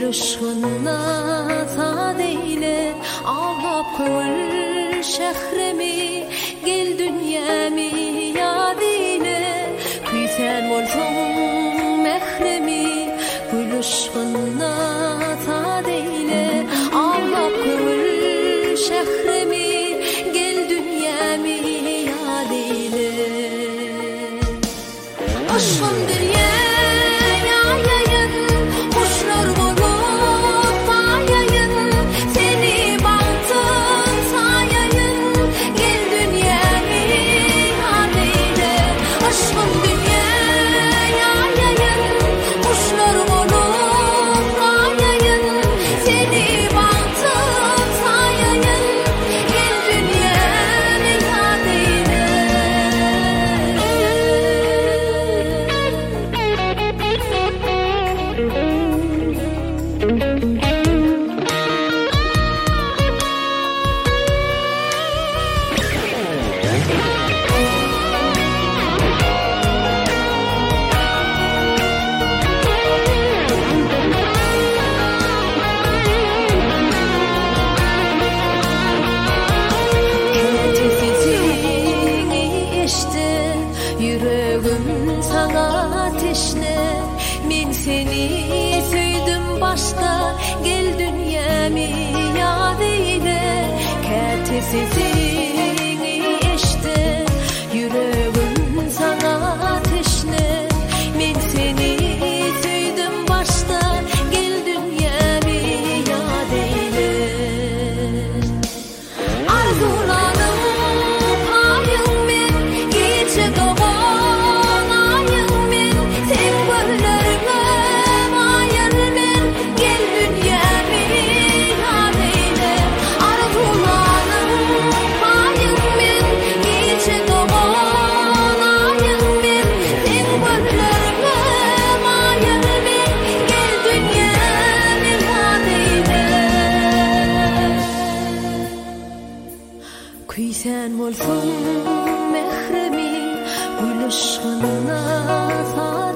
ışığına sadeyle ağlap kıvır şehremi gel dünyami yad eyle kuysen olsun mehremi gül ışığına sadeyle ağlap kıvır şehremi gel dünyami yad eyle aşkım dünya yüreğim sana teşne men seni süydüm başta gel dünyami yad eyle katesizini işte yüreğim sana teşne men seni süydüm başta gel dünyami yad eyle arzularım payım men gece kuysen olsun mehremi gül ışığına